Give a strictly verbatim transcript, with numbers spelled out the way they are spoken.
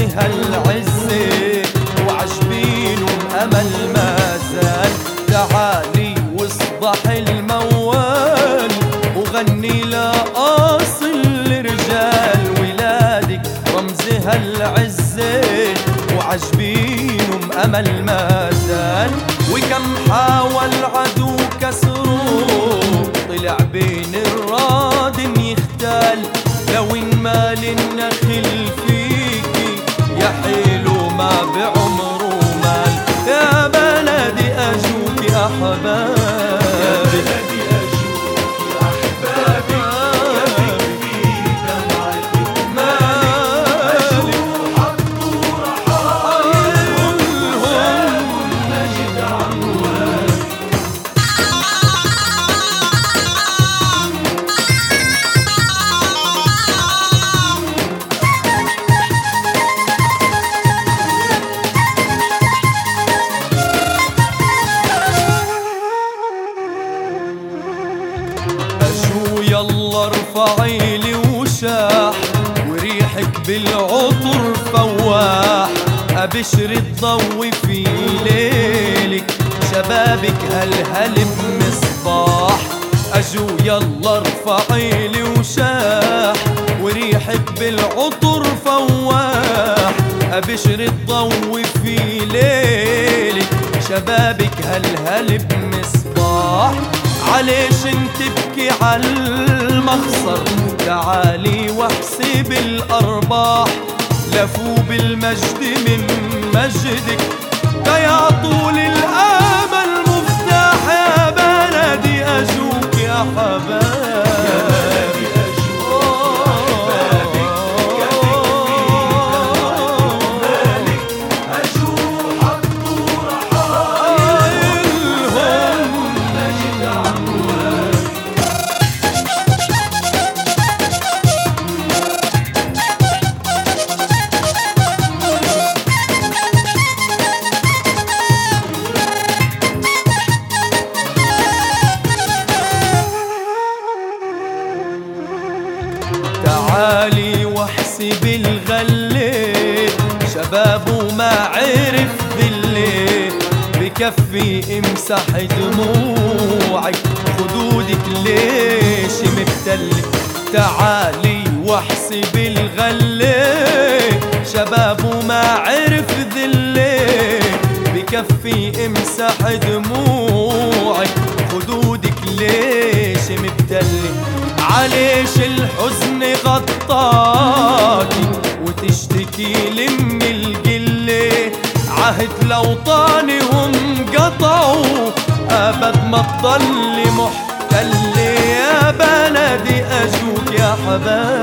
رمزها العزة وعجبين وأمل ما زال. تعالي واصبح الموال وغني لأصل الرجال، ولادك رمزها العزة وعجبين وأمل ما زال. وكم حاول عدو كسره طلع بين الراد يختال، لو انمال النخل فيكي يا حلو ما بعمره مال. يا بلدي أجوك أحباب، يا بلدي أجوك أحبابك، يا بكفي دمعتك مالك. أجوك حطوا رحايلهم وسابوا المجد عنوانك. يلا ارفعي لي وشاح وريحك بالعطر فواح، ابشر الضو في ليلك شبابك هلهل بمصباح. اجو يلا ارفعي لي وشاح وريحك بالعطر فواح، ابشر الضو في ليلك شبابك هلهل بمصباح. عليش انت تبكي عالمخسر، تعالي واحسب الارباح. لفوا بالمجد من مجدك يا طول الامل مفتاح. يا بلدي اجوك يا حباب، يا بلدي أجوك أحبابك، يا بكفي دمعتك مالك. أجوك حطوا رحايلهم وسابوا المجد عنوانك. تعالي واحسب الغلة شبابه ما عرف ذلة، بكفي امسح دموعك خدودك ليش مبتلة. تعالي واحسب الغلة شبابه ما عرف ذلة، بكفي امسح دموعك خدودك ليش مبتلة. عليش الحزن غطاكي وتشتكي لي من القلة، عهد لوطانهم قطعوا أبد ما تضل محتلة. يا بلدي أجوك يا حباب،